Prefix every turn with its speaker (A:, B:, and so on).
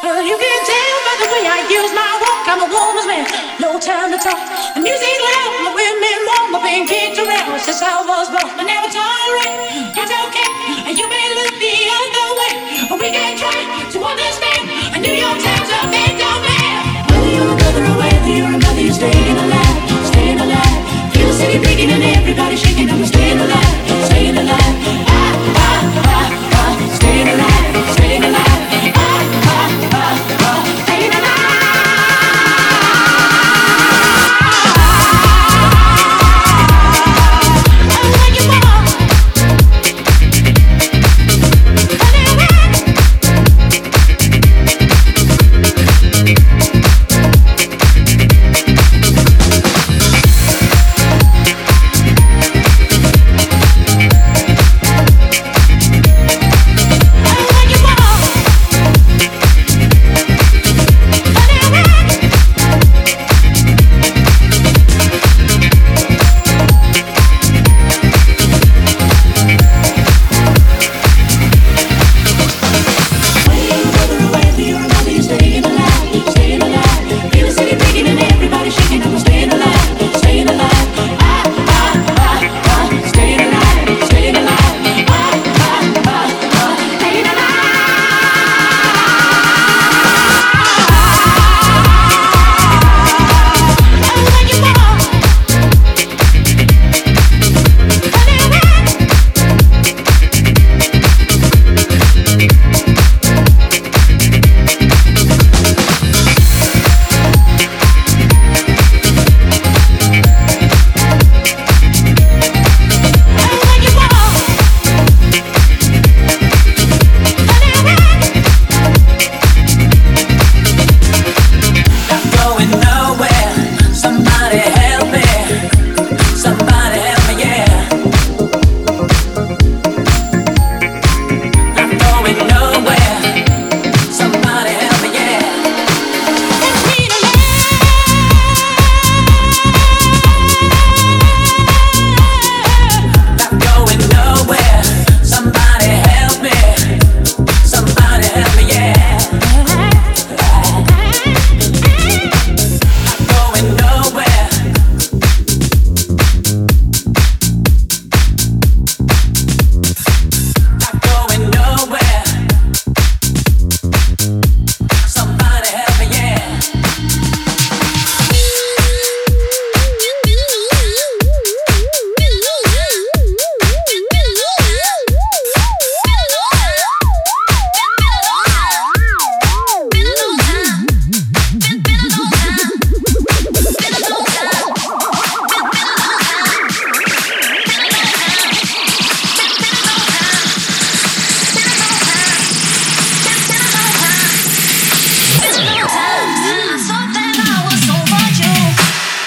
A: You can tell by the way I use my walk. I'm a woman's man, no time to talk. The music loud, my women warm, my being kicked around since I was born. I never tolerate, it's okay. And you may look the other way, but we can try to understand.